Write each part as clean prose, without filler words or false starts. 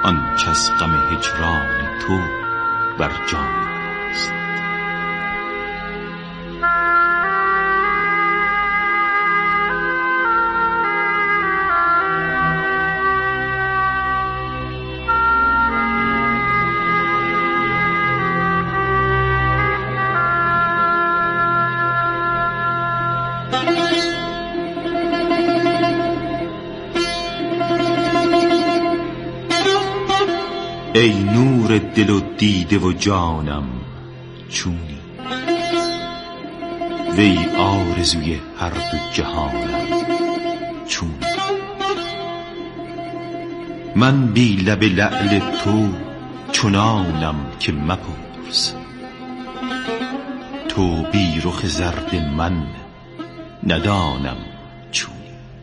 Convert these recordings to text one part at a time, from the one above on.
آنچه از غم هجران تو بر جان است. ای نور دل و دیده و جانم چونی، وی آرزوی هر دو جهانم چونی. من بی لب لعل تو چنانم که مپرس، تو بی رخ زرد من ندانم چونی.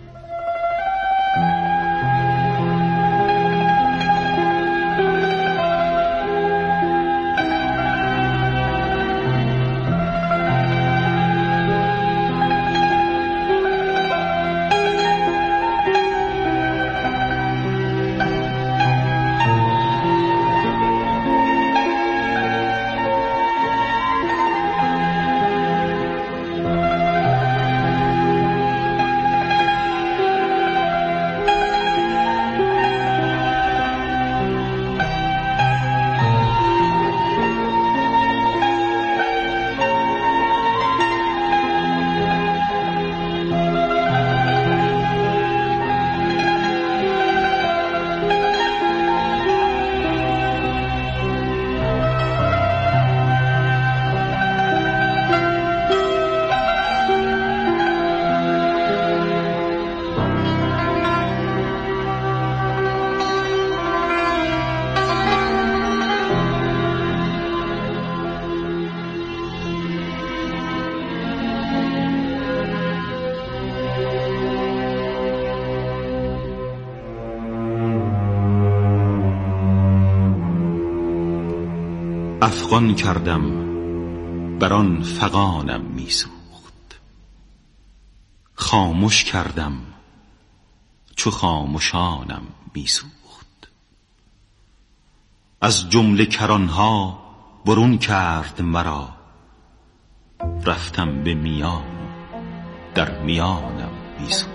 افغان کردم بر آن فغانم میسوخت، خاموش کردم چو خاموشانم میسوخت. از جمله کرانها برون کرد مرا، رفتم به میان در میانم میسوخت.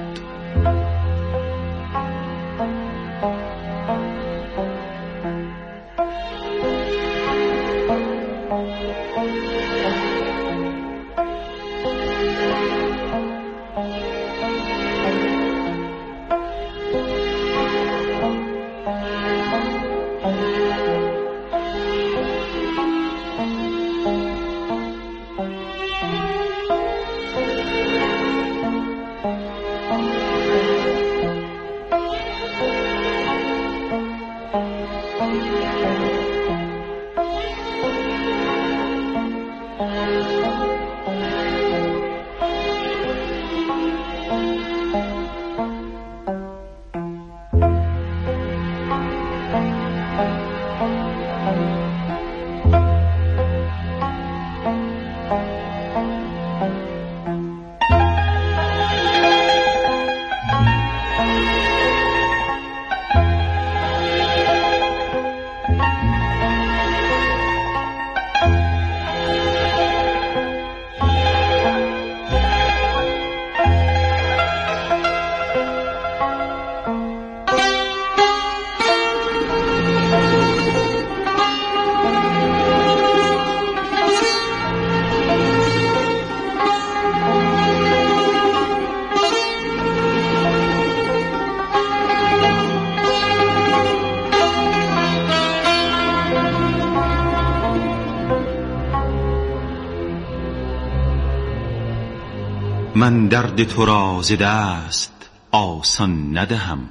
من درد تو را ز دست آسان ندهم،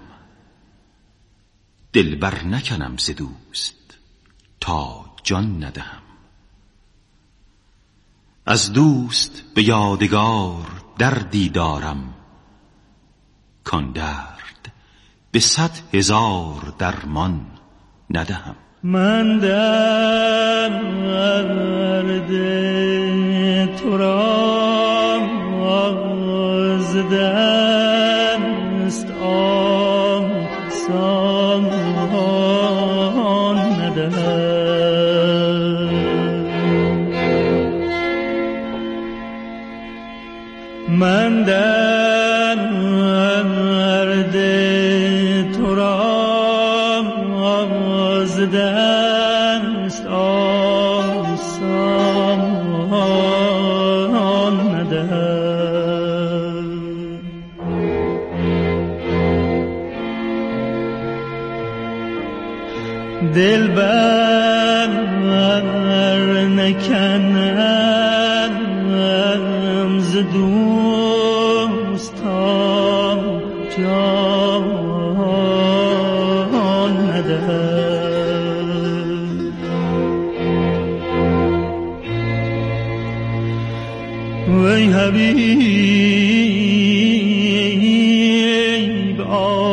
دل بر نکنم ز دوست تا جان ندهم. از دوست به یادگار دردی دارم، کان درد به 100,000 درمان ندهم. من درد تو را ز دست آسان من درد تو را ز دست آسان ندهم. دلبر نکنم ز دوستان جان ندهم. وی حبیب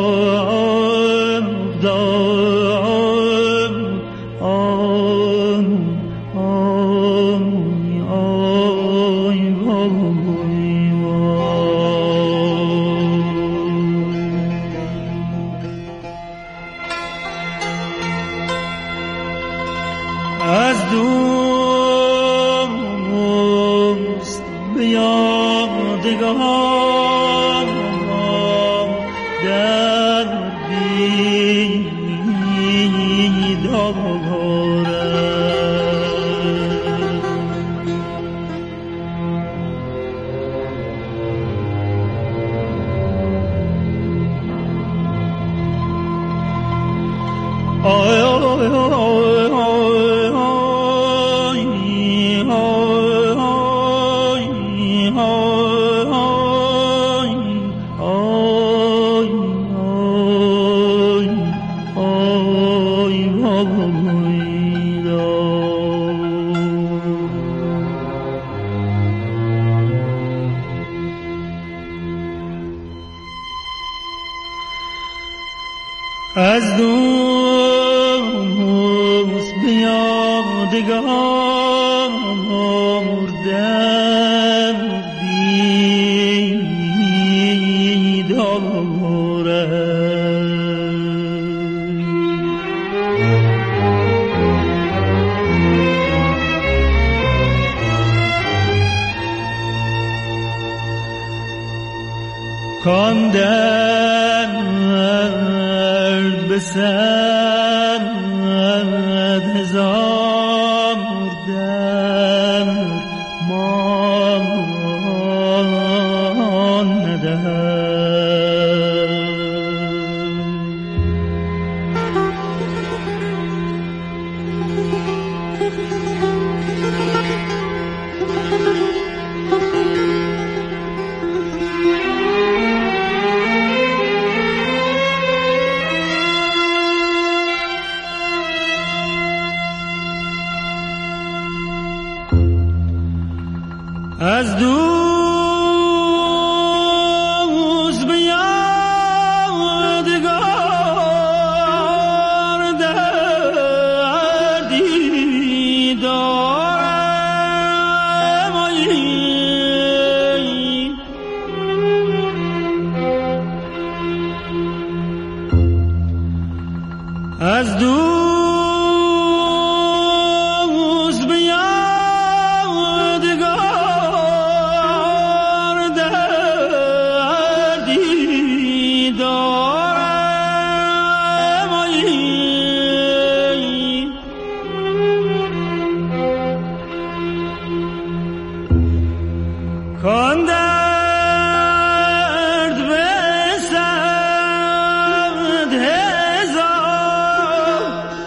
از دوست به یادگار در دیدارم. آی آی آی از دوست به یادگار در دیدارم. کان درد به 100,000 درمان ندهم. از دوست به یادگار در دیدارم. از دوست به کان درد به 100,000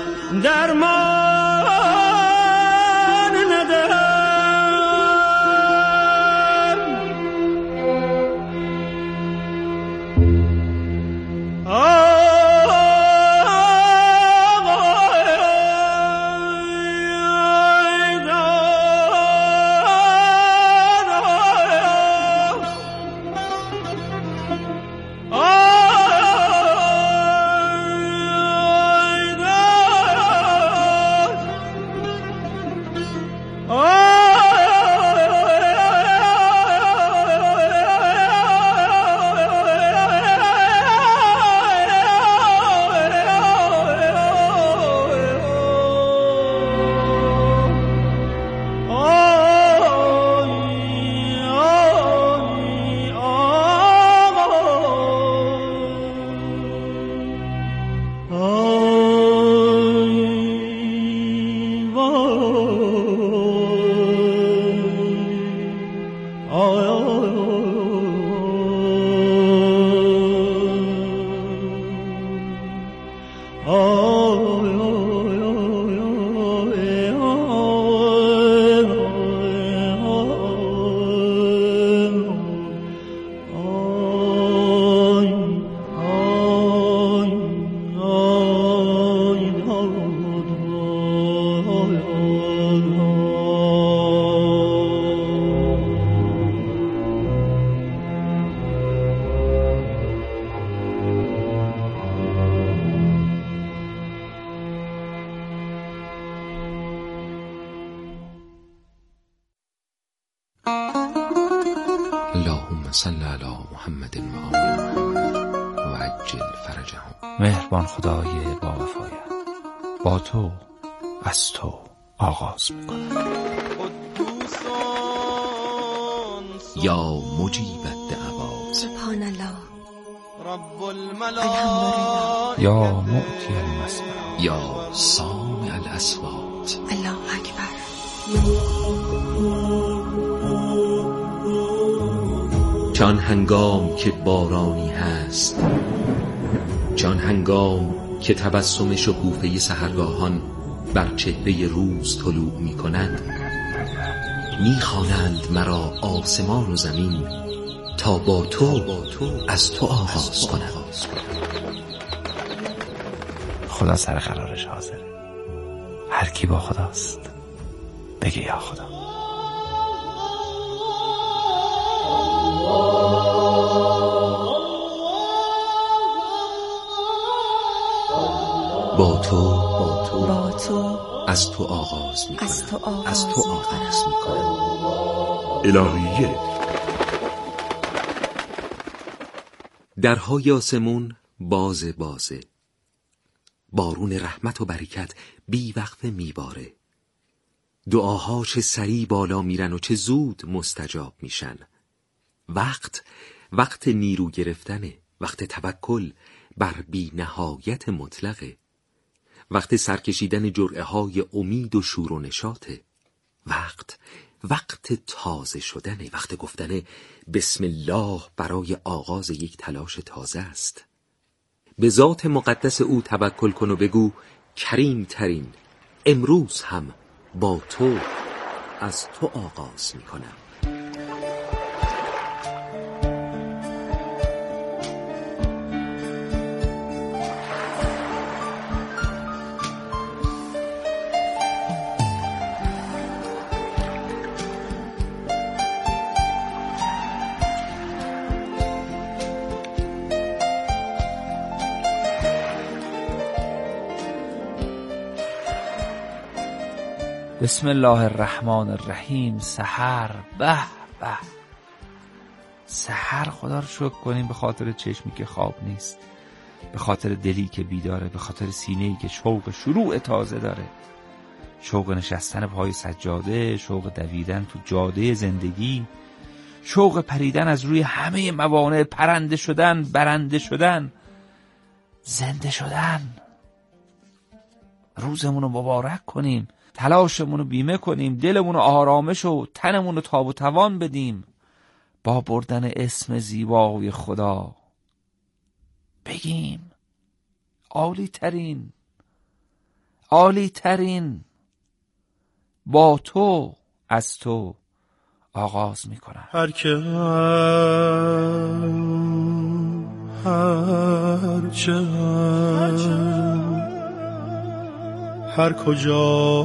اللهم صل علی محمد و آل محمد و عجل فرجهم. مهربان خدای با وفایت، با تو از تو آغاز میکنم. یا مجیب الدعوات، سبحان الله، رب الحمدلله، یا معطی المسئلات، یا سامع الاصوات، الله اکبر. چون هنگام که بارانی هست، چون هنگام که تبسم شکوفه سحرگاهان بر چهره روز طلوع می کند، می خوانند مرا آسمان و زمین تا با تو از تو آغاز کنم. خدا سر قرارش حاضره. هر کی با خداست بگه یا خدا. با تو از تو آغاز می کنم. از تو آغاز می کنم. الهیه. درهای آسمون بازه، بارون رحمت و برکت بی وقفه میباره. دعاها چه سریع بالا میرن و چه زود مستجاب میشن. وقت نیرو گرفتنه، وقت توکل بر بی نهایت مطلقه، وقت سرکشیدن جرعه های امید و شور و نشاطه، وقت تازه شدنه، وقت گفتن بسم الله برای آغاز یک تلاش تازه است. به ذات مقدس او توکل کن و بگو کریم ترین، امروز هم با تو از تو آغاز می کنم. بسم الله الرحمن الرحیم. سحر، به به سحر. خدا رو شکر کنیم به خاطر چشمی که خواب نیست، به خاطر دلی که بیداره، به خاطر سینه‌ای که شوق شروع تازه داره، شوق نشستن پای سجاده، شوق دویدن تو جاده زندگی، شوق پریدن از روی همه موانع، پرنده شدن، برنده شدن، زنده شدن. روزمون رو مبارک کنیم، تلاشمون رو بیمه کنیم، دلمون رو آرامش و تنمون رو تاب و توان بدیم با بردن اسم زیبای خدا. بگیم عالی ترین، عالی ترین، با تو از تو آغاز میکنم. هر که هر کجا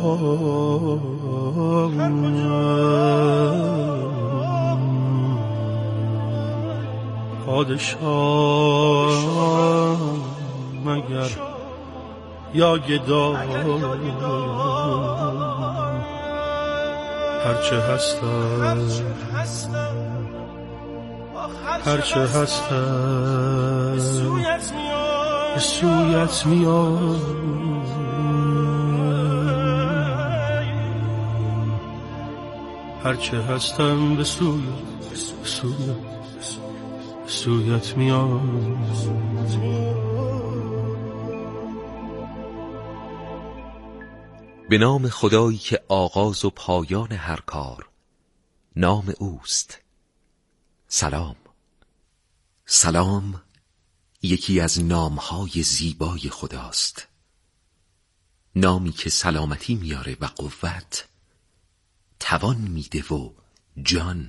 پادشاه مگر یا گدا، هرچه هستم به سویت میاد، هرچه هستم به سویت میاد. به نام خدایی که آغاز و پایان هر کار نام اوست. سلام. سلام یکی از نامهای زیبای خداست، نامی که سلامتی میاره و قوت، توان میده و جان.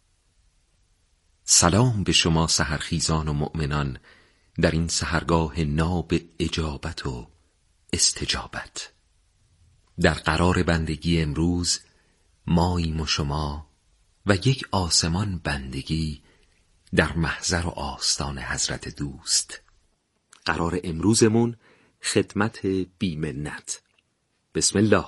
سلام به شما سحرخیزان و مؤمنان در این سحرگاه ناب اجابت و استجابت. در قرار بندگی امروز ماییم و شما و یک آسمان بندگی در محضر و آستان حضرت دوست. قرار امروزمون خدمت بی‌منت. بسم الله.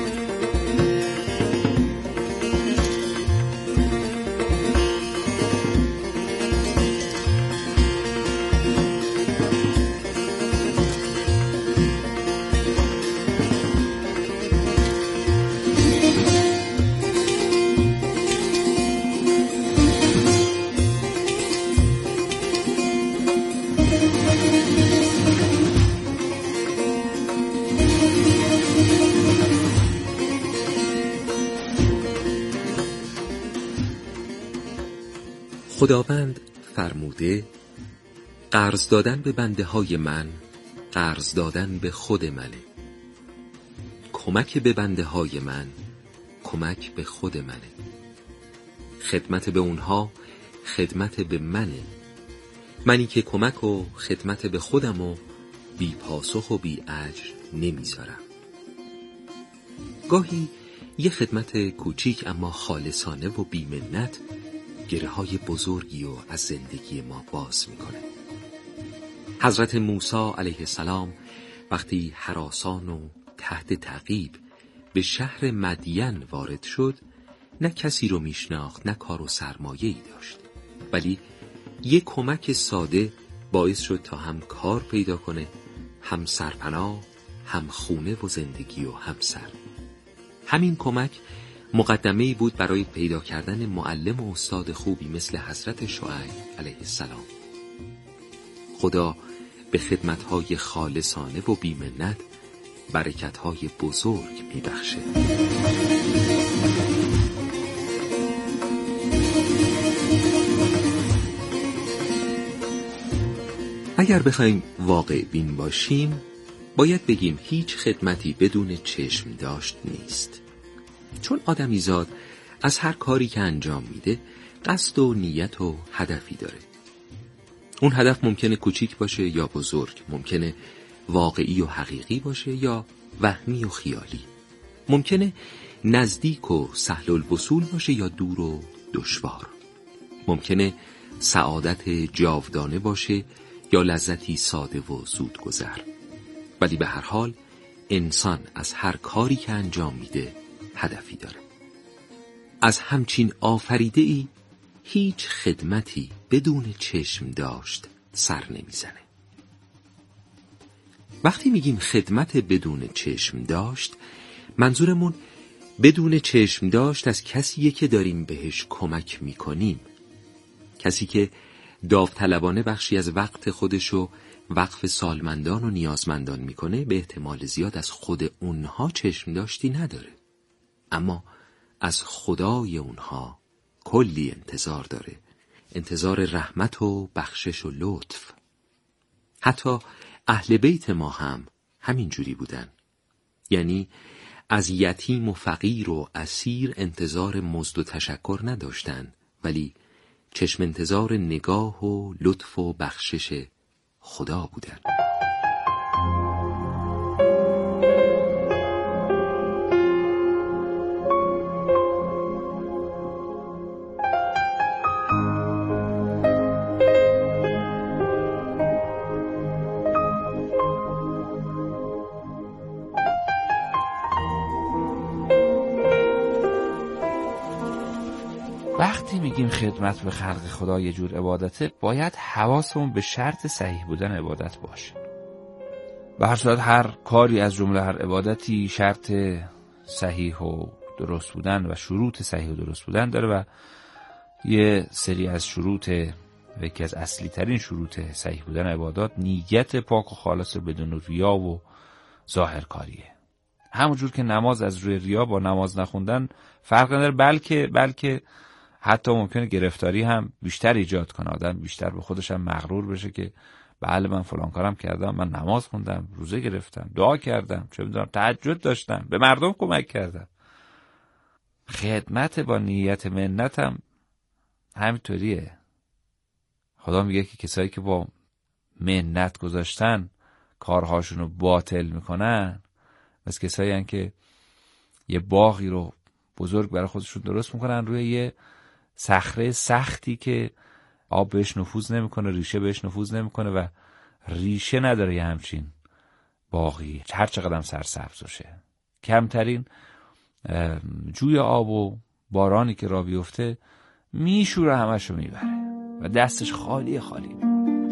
خداوند فرموده قرض دادن به بنده های من قرض دادن به خود منه، کمک به بنده های من کمک به خود منه، خدمت به اونها خدمت به منه، منی که کمک و خدمت به خودم و بی پاسخ و بی اجر نمیذارم. گاهی یه خدمت کوچیک اما خالصانه و بی منت گره های بزرگی و از زندگی ما باز میکنه. حضرت موسی علیه السلام وقتی هراسان و تحت تعقیب به شهر مدین وارد شد، نه کسی رو میشناخت نه کار و سرمایه‌ای داشت، ولی یک کمک ساده باعث شد تا هم کار پیدا کنه، هم سرپناه، هم خونه و زندگی و همسر. همین کمک مقدمه‌ای بود برای پیدا کردن معلم و استاد خوبی مثل حضرت شعیب علیه السلام. خدا به خدمت‌های خالصانه و بی‌منت برکت‌های بزرگ می‌بخشه. اگر بخوایم واقع بین باشیم، باید بگیم هیچ خدمتی بدون چشم داشت نیست. چون آدمیزاد از هر کاری که انجام میده قصد و نیت و هدفی داره. اون هدف ممکنه کوچیک باشه یا بزرگ، ممکنه واقعی و حقیقی باشه یا وهمی و خیالی، ممکنه نزدیک و سهل الوصول باشه یا دور و دشوار، ممکنه سعادت جاودانه باشه یا لذتی ساده و زودگذر. ولی به هر حال انسان از هر کاری که انجام میده هدفی داره. از همچین آفریده‌ای هیچ خدمتی بدون چشم داشت سر نمیزنه. وقتی میگیم خدمت بدون چشم داشت، منظورمون بدون چشم داشت از کسیه که داریم بهش کمک میکنیم، کسی که داوطلبانه بخشی از وقت خودشو وقف سالمندان و نیازمندان میکنه، به احتمال زیاد از خود اونها چشم داشتی نداره، اما از خدای اونها کلی انتظار داره، انتظار رحمت و بخشش و لطف. حتی اهل بیت ما هم همین جوری بودن، یعنی از یتیم و فقیر و اسیر انتظار مزد و تشکر نداشتن، ولی چشم انتظار نگاه و لطف و بخشش خدا بودن. وقتی میگیم خدمت به خلق خدا یه جور عبادته، باید حواسمون به شرط صحیح بودن عبادت باشه. به هر صورت هر کاری از جمله هر عبادتی شرط صحیح و درست بودن و شروط صحیح و درست بودن داره و یه سری از شروط و یکی از اصلی ترین شروط صحیح بودن عبادات نیت پاک و خالص بدون ریا و ظاهر کاریه. همونجور که نماز از روی ریا با نماز نخوندن فرق نداره، بلکه حتی ممکنه گرفتاری هم بیشتر ایجاد کنه، آدم بیشتر به خودش هم مغرور بشه که بله من فلان کارم کردم، من نماز خوندم، روزه گرفتم، دعا کردم، چه میدونم تهجد داشتم، به مردم کمک کردم. خدمت با نیت منت هم همینطوریه. خدا میگه که کسایی که با منت گذاشتن کارهاشون رو باطل میکنن مثل کسایی هن که یه باغی رو بزرگ برای خودشون درست میکنن روی یه صخره سختی که آب بهش نفوذ نمیکنه، ریشه بهش نفوذ نمیکنه و ریشه نداره یه همچین باغی، هر چقدر سرسبز باشه. کمترین جوی آب و بارانی که را بیفته میشوره، همشو میبره و دستش خالی میکنه.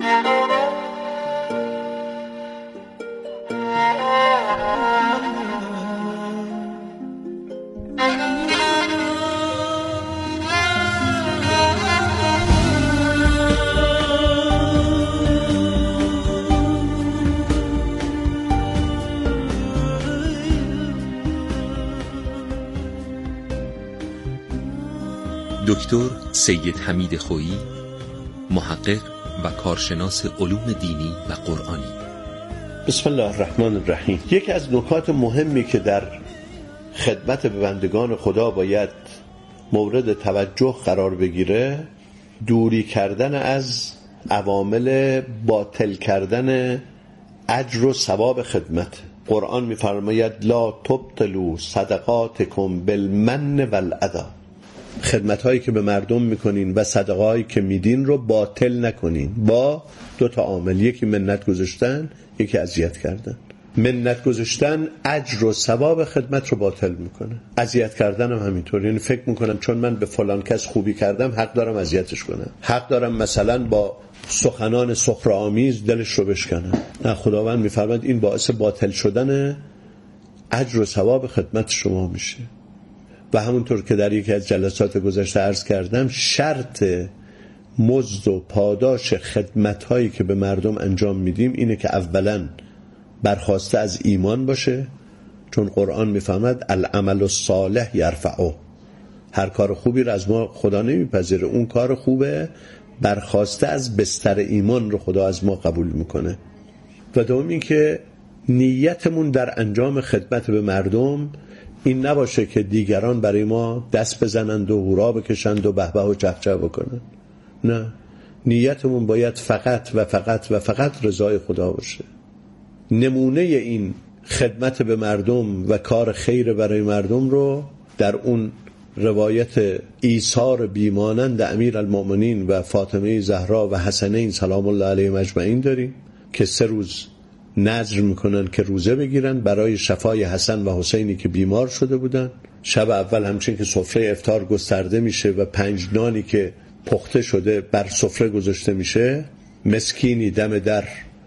دکتر سید حمید خویی، محقق و کارشناس علوم دینی و قرآنی. بسم الله الرحمن الرحیم. یکی از نکات مهمی که در خدمت به بندگان خدا باید مورد توجه قرار بگیره، دوری کردن از عوامل باطل کردن اجر و ثواب خدمت. قرآن می‌فرماید لا تبطلوا صدقاتکم بالمن والأذی. خدمت‌هایی که به مردم میکنین و صدقه‌هایی که میدین رو باطل نکنین با دو تا عامل، یکی منت گذاشتن، یکی اذیت کردن. منت گذاشتن اجر و ثواب خدمت رو باطل میکنه، اذیت کردن هم همینطور. یعنی فکر میکنم چون من به فلان کس خوبی کردم حق دارم اذیتش کنم، حق دارم مثلا با سخنان سخره‌آمیز دلش رو بشکنم. نه، خداوند میفرماید این باعث باطل شدن اجر و ثواب خدمت شما میشه. و همونطور که در یکی از جلسات گذشته عرض کردم، شرط مزد و پاداش خدمت‌هایی که به مردم انجام میدیم اینه که اولاً برخواسته از ایمان باشه، چون قرآن میفهمد العمل الصالح یرفعه، هر کار خوبی رو از ما خدا نمیپذیره، اون کار خوبه برخواسته از بستر ایمان رو خدا از ما قبول میکنه. و دوم این که نیتمون در انجام خدمت به مردم این نباشه که دیگران برای ما دست بزنند و هورا بکشند و بهبه و چهچه بکنند. نه، نیتمون باید فقط رضای خدا باشه. نمونه این خدمت به مردم و کار خیر برای مردم رو در اون روایت ایثار بیمانند امیرالمؤمنین و فاطمه زهرا و حسنین سلام الله علیهم اجمعین داریم که 3 روز نذر میکنن که روزه بگیرن برای شفای حسن و حسینی که بیمار شده بودن. شب اول همچنین که سفره افطار گسترده میشه و 5 نانی که پخته شده بر سفره گذاشته میشه، مسکینی دم در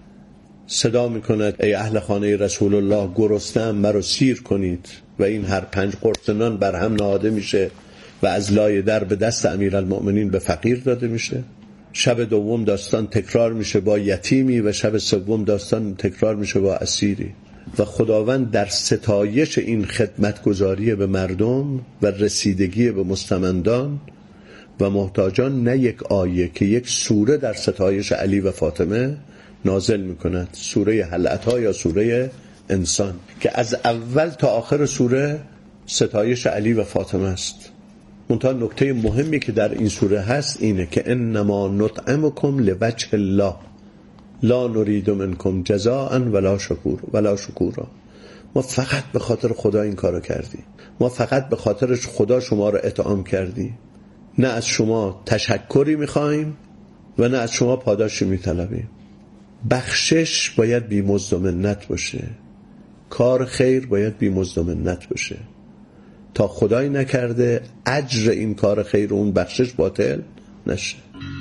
صدا میکند ای اهل خانه رسول الله، گرسنه‌ام مرا سیر کنید، و این هر 5 قرص نان بر هم نهاده میشه و از لای در به دست امیرالمؤمنین به فقیر داده میشه. شب دوم داستان تکرار میشه با یتیمی و شب سوم داستان تکرار میشه با اسیری. و خداوند در ستایش این خدمتگزاری به مردم و رسیدگی به مستمندان و محتاجان نه یک آیه که یک سوره در ستایش علی و فاطمه نازل میکند، سوره هل اتی یا سوره انسان، که از اول تا آخر سوره ستایش علی و فاطمه است. منتها نکته مهمی که در این سوره هست اینه که انما نطعمکم لوجه الله لا نرید منکم جزاء ولا شکورا. ما فقط به خاطر خدا این کارو کردیم، ما فقط به خاطر خدا شما رو اطعام کردیم، نه از شما تشکری میخوایم و نه از شما پاداشی میطلبیم. بخشش باید بی مزد و منت باشه، کار خیر باید بی مزد و منت باشه، تا خدای نکرده اجر این کار خیر و اون بخشش باطل نشه.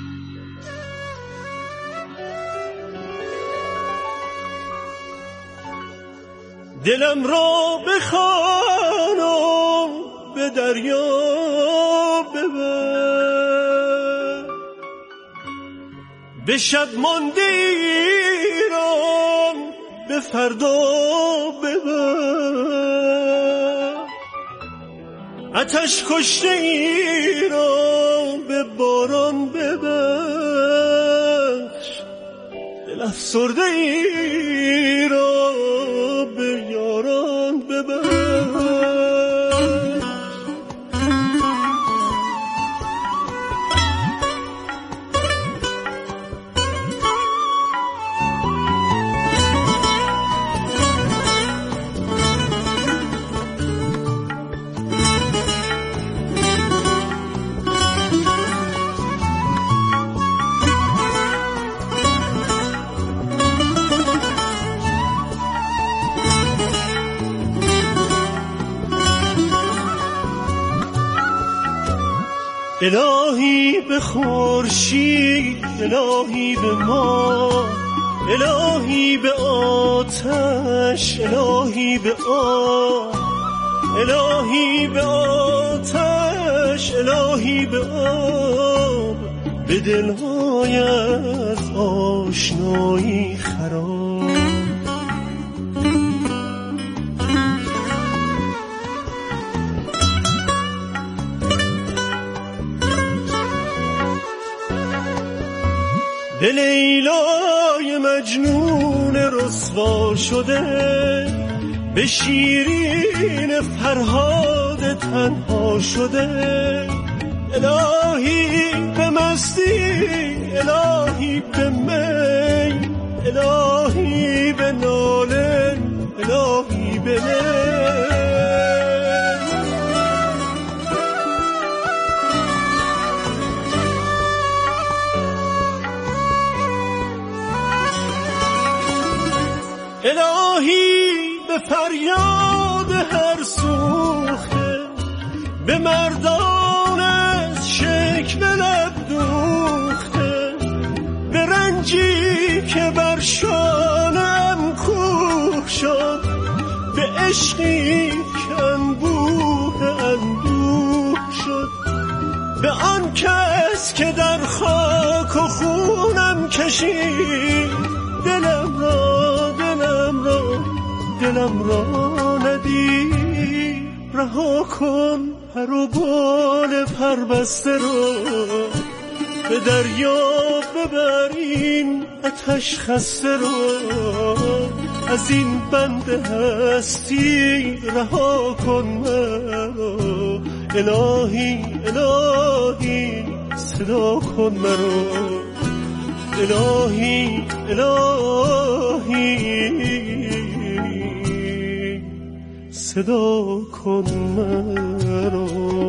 دلم را بخوانم به دریا ببر، به شب مانده ایران به فردا ببر، آتش کشته ای را به باران ببخش، دل افسرده ای را به یاران ببخش. الهی به خورشید، الهی به ما، الهی به آتش، الهی به آب، الهی به آتش، الهی به آب، به دلهای از آشنایی خراب. دل لیلای مجنون رسوا شده، به شیرین فرهاد تنها شده. الهی به مستی، الهی به می، الهی به ناله، الهی به الهی به فریاد هر سوخته، به مردان از شکل لب دوخته، به رنجی که بر شانم کوه شد، به عشقی که انبوه اندوه شد، به آن کس که در خاک و خونم کشید دلم را ندی. رها کن پر و بال پربسته رو، به دریا ببر این آتش خسته رو. از این بند هستی رها کن مرا، الهی الهی صدا کن مرا، الهی الهی صدا کن مرا.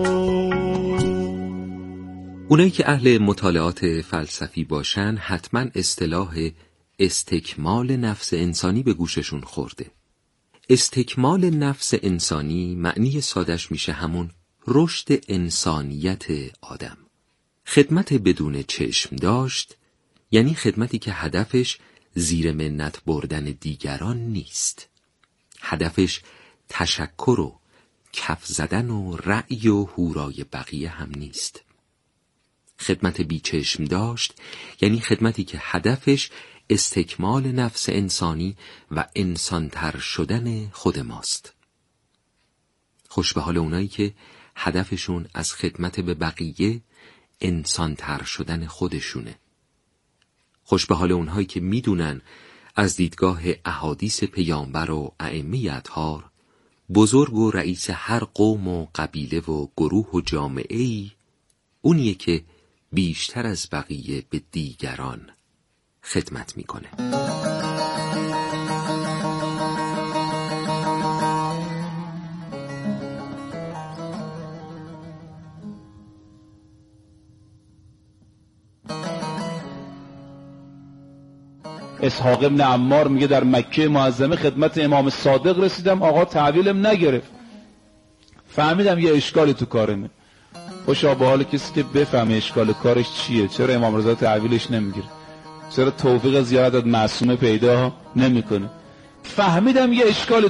اونایی که اهل مطالعات فلسفی باشن حتما اصطلاح استکمال نفس انسانی به گوششون خورده. استکمال نفس انسانی معنی سادش میشه همون رشد انسانیت آدم. خدمت بدون چشم داشت یعنی خدمتی که هدفش زیر منت بردن دیگران نیست. هدفش تشکر و کف زدن و رأی و هورای بقیه هم نیست. خدمت بی چشم داشت یعنی خدمتی که هدفش استکمال نفس انسانی و انسانتر شدن خود ماست. خوش به حال اونایی که هدفشون از خدمت به بقیه انسانتر شدن خودشونه. خوش به حال اونهایی که میدونن از دیدگاه احادیث پیامبر و ائمه اطهار بزرگ و رئیس هر قوم و قبیله و گروه و جامعه‌ای اونیه که بیشتر از بقیه به دیگران خدمت میکنه. اسحاق ابن عمار میگه در مکه معظمه خدمت امام صادق رسیدم، آقا تحویلم نگرفت. فهمیدم یه اشکالی تو کارمه. خوشا به حال کسی که بفهمه اشکال کارش چیه. چرا امام رضا تحویلش نمیگیره؟ چرا توفیق زیارت معصومه پیدا نمیکنه؟ فهمیدم یه اشکال